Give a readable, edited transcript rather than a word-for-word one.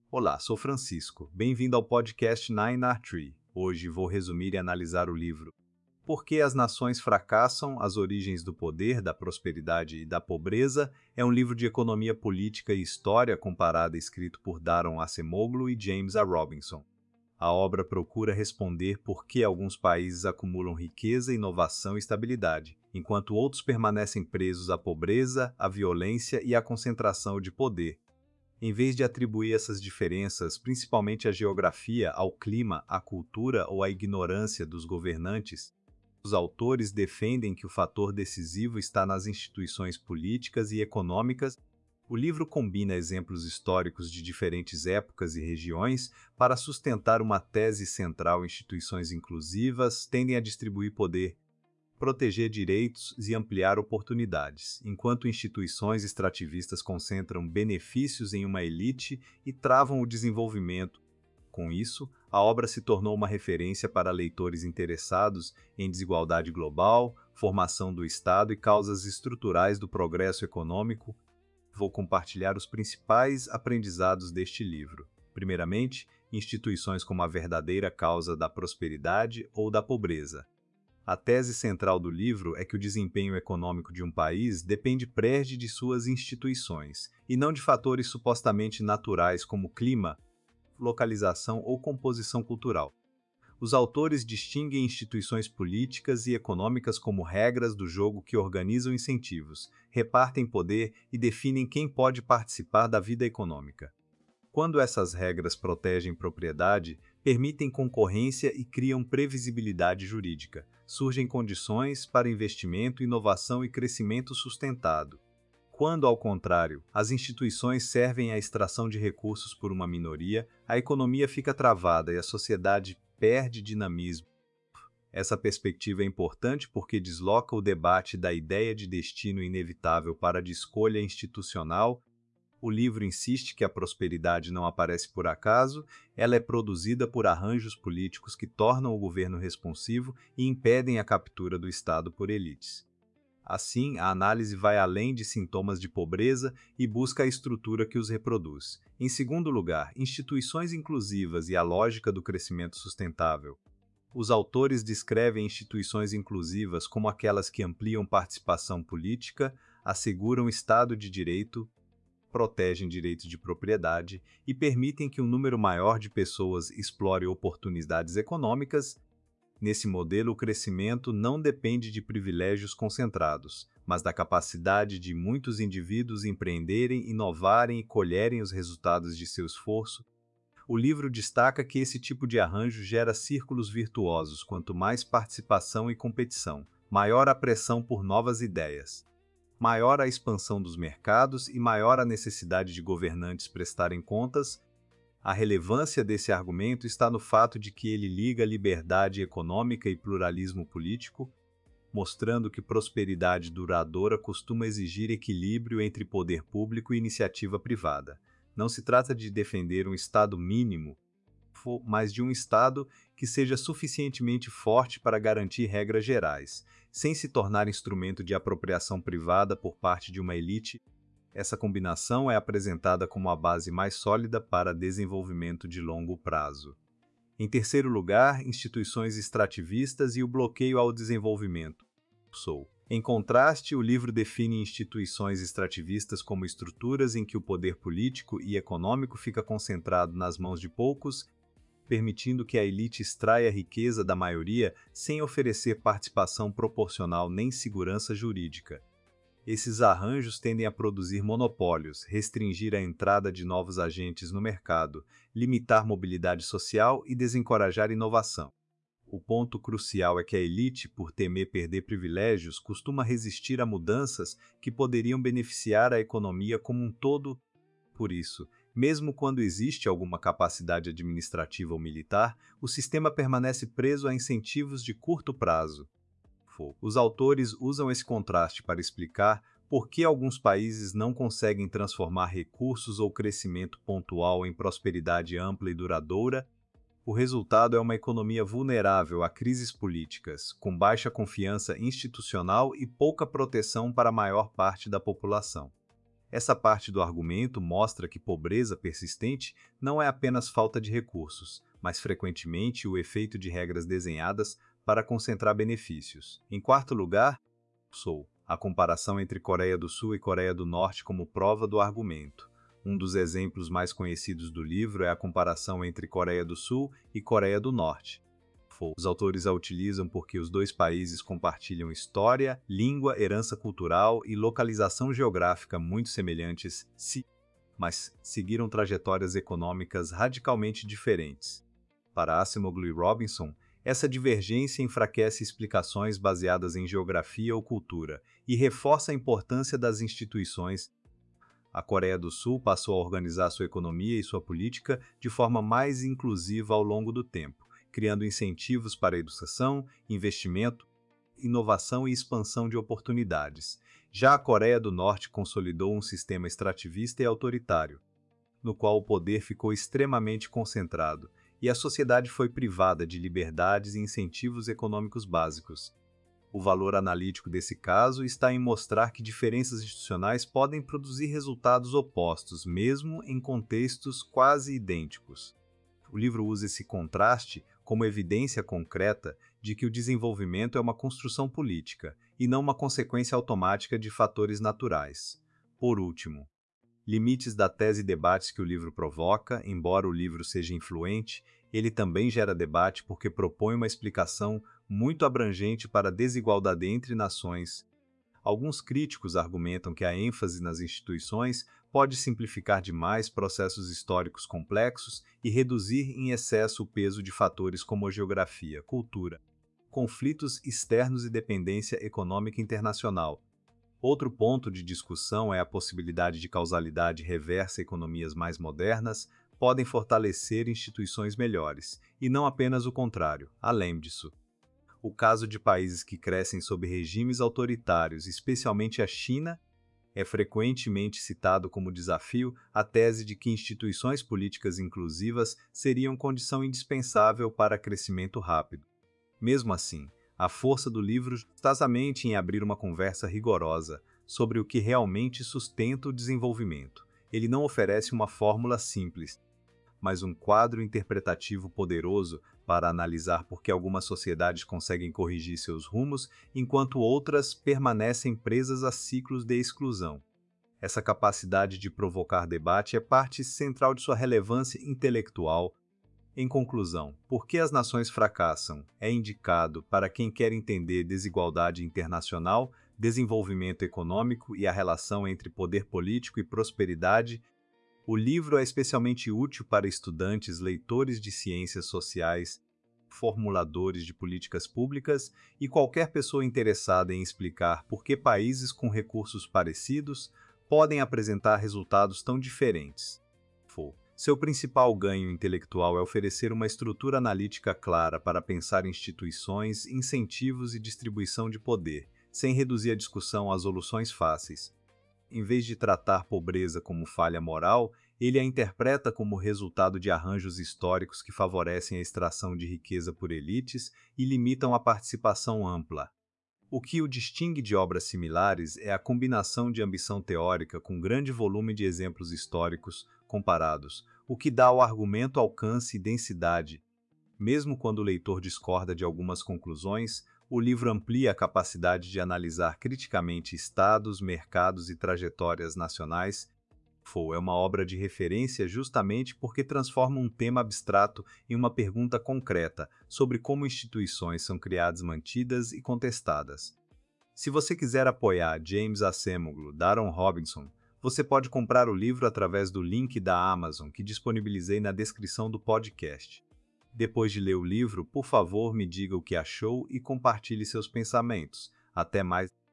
Olá, sou Francisco. Bem-vindo ao podcast Nine Art Tree. Hoje vou resumir e analisar o livro Por que as Nações Fracassam, As Origens do Poder, da Prosperidade e da Pobreza. É um livro de economia política e história comparada escrito por Daron Acemoglu e James A. Robinson. A obra procura responder por que alguns países acumulam riqueza, inovação e estabilidade, enquanto outros permanecem presos à pobreza, à violência e à concentração de poder. Em vez de atribuir essas diferenças, principalmente à geografia, ao clima, à cultura ou à ignorância dos governantes, os autores defendem que o fator decisivo está nas instituições políticas e econômicas. O livro combina exemplos históricos de diferentes épocas e regiões para sustentar uma tese central. Instituições inclusivas tendem a distribuir poder, proteger direitos e ampliar oportunidades, enquanto instituições extrativistas concentram benefícios em uma elite e travam o desenvolvimento. Com isso, a obra se tornou uma referência para leitores interessados em desigualdade global, formação do Estado e causas estruturais do progresso econômico. Vou compartilhar os principais aprendizados deste livro. Primeiramente, instituições como a verdadeira causa da prosperidade ou da pobreza. A tese central do livro é que o desempenho econômico de um país depende de suas instituições, e não de fatores supostamente naturais como clima, localização ou composição cultural. Os autores distinguem instituições políticas e econômicas como regras do jogo que organizam incentivos, repartem poder e definem quem pode participar da vida econômica. Quando essas regras protegem propriedade, permitem concorrência e criam previsibilidade jurídica, surgem condições para investimento, inovação e crescimento sustentado. Quando, ao contrário, as instituições servem à extração de recursos por uma minoria, a economia fica travada e a sociedade perde dinamismo. Essa perspectiva é importante porque desloca o debate da ideia de destino inevitável para a de escolha institucional. O livro insiste que a prosperidade não aparece por acaso, ela é produzida por arranjos políticos que tornam o governo responsivo e impedem a captura do Estado por elites. Assim, a análise vai além de sintomas de pobreza e busca a estrutura que os reproduz. Em segundo lugar, instituições inclusivas e a lógica do crescimento sustentável. Os autores descrevem instituições inclusivas como aquelas que ampliam participação política, asseguram Estado de Direito, protegem direitos de propriedade e permitem que um número maior de pessoas explore oportunidades econômicas. Nesse modelo, o crescimento não depende de privilégios concentrados, mas da capacidade de muitos indivíduos empreenderem, inovarem e colherem os resultados de seu esforço. O livro destaca que esse tipo de arranjo gera círculos virtuosos. Quanto mais participação e competição, maior a pressão por novas ideias, maior a expansão dos mercados e maior a necessidade de governantes prestarem contas. A relevância desse argumento está no fato de que ele liga liberdade econômica e pluralismo político, mostrando que prosperidade duradoura costuma exigir equilíbrio entre poder público e iniciativa privada. Não se trata de defender um Estado mínimo, mas de um Estado que seja suficientemente forte para garantir regras gerais, sem se tornar instrumento de apropriação privada por parte de uma elite. Essa combinação é apresentada como a base mais sólida para desenvolvimento de longo prazo. Em terceiro lugar, instituições extrativistas e o bloqueio ao desenvolvimento. Em contraste, o livro define instituições extrativistas como estruturas em que o poder político e econômico fica concentrado nas mãos de poucos, permitindo que a elite extraia a riqueza da maioria sem oferecer participação proporcional nem segurança jurídica. Esses arranjos tendem a produzir monopólios, restringir a entrada de novos agentes no mercado, limitar mobilidade social e desencorajar inovação. O ponto crucial é que a elite, por temer perder privilégios, costuma resistir a mudanças que poderiam beneficiar a economia como um todo. Por isso, mesmo quando existe alguma capacidade administrativa ou militar, o sistema permanece preso a incentivos de curto prazo. Os autores usam esse contraste para explicar por que alguns países não conseguem transformar recursos ou crescimento pontual em prosperidade ampla e duradoura. O resultado é uma economia vulnerável a crises políticas, com baixa confiança institucional e pouca proteção para a maior parte da população. Essa parte do argumento mostra que pobreza persistente não é apenas falta de recursos, mas frequentemente o efeito de regras desenhadas para concentrar benefícios. Em quarto lugar, sou a comparação entre Coreia do Sul e Coreia do Norte como prova do argumento. Um dos exemplos mais conhecidos do livro é a comparação entre Coreia do Sul e Coreia do Norte. Os autores a utilizam porque os dois países compartilham história, língua, herança cultural e localização geográfica muito semelhantes, mas seguiram trajetórias econômicas radicalmente diferentes. Para Acemoglu e Robinson, essa divergência enfraquece explicações baseadas em geografia ou cultura e reforça a importância das instituições. A Coreia do Sul passou a organizar sua economia e sua política de forma mais inclusiva ao longo do tempo, criando incentivos para a educação, investimento, inovação e expansão de oportunidades. Já a Coreia do Norte consolidou um sistema extrativista e autoritário, no qual o poder ficou extremamente concentrado e a sociedade foi privada de liberdades e incentivos econômicos básicos. O valor analítico desse caso está em mostrar que diferenças institucionais podem produzir resultados opostos, mesmo em contextos quase idênticos. O livro usa esse contraste como evidência concreta de que o desenvolvimento é uma construção política e não uma consequência automática de fatores naturais. Por último, limites da tese e debates que o livro provoca. Embora o livro seja influente, ele também gera debate porque propõe uma explicação muito abrangente para a desigualdade entre nações. Alguns críticos argumentam que a ênfase nas instituições pode simplificar demais processos históricos complexos e reduzir em excesso o peso de fatores como geografia, cultura, conflitos externos e dependência econômica internacional. Outro ponto de discussão é a possibilidade de causalidade reversa. Economias mais modernas podem fortalecer instituições melhores, e não apenas o contrário. Além disso, o caso de países que crescem sob regimes autoritários, especialmente a China, é frequentemente citado como desafio a tese de que instituições políticas inclusivas seriam condição indispensável para crescimento rápido. Mesmo assim, a força do livro está exatamente em abrir uma conversa rigorosa sobre o que realmente sustenta o desenvolvimento. Ele não oferece uma fórmula simples, mas um quadro interpretativo poderoso para analisar por que algumas sociedades conseguem corrigir seus rumos enquanto outras permanecem presas a ciclos de exclusão. Essa capacidade de provocar debate é parte central de sua relevância intelectual. Em conclusão, Por que as nações fracassam é indicado para quem quer entender desigualdade internacional, desenvolvimento econômico e a relação entre poder político e prosperidade. O livro é especialmente útil para estudantes, leitores de ciências sociais, formuladores de políticas públicas e qualquer pessoa interessada em explicar por que países com recursos parecidos podem apresentar resultados tão diferentes. Seu principal ganho intelectual é oferecer uma estrutura analítica clara para pensar instituições, incentivos e distribuição de poder, sem reduzir a discussão a soluções fáceis. Em vez de tratar pobreza como falha moral, ele a interpreta como resultado de arranjos históricos que favorecem a extração de riqueza por elites e limitam a participação ampla. O que o distingue de obras similares é a combinação de ambição teórica com grande volume de exemplos históricos comparados, o que dá ao argumento alcance e densidade. Mesmo quando o leitor discorda de algumas conclusões, o livro amplia a capacidade de analisar criticamente estados, mercados e trajetórias nacionais. É uma obra de referência justamente porque transforma um tema abstrato em uma pergunta concreta sobre como instituições são criadas, mantidas e contestadas. Se você quiser apoiar James Acemoglu, Daron Robinson, você pode comprar o livro através do link da Amazon que disponibilizei na descrição do podcast. Depois de ler o livro, por favor, me diga o que achou e compartilhe seus pensamentos. Até mais!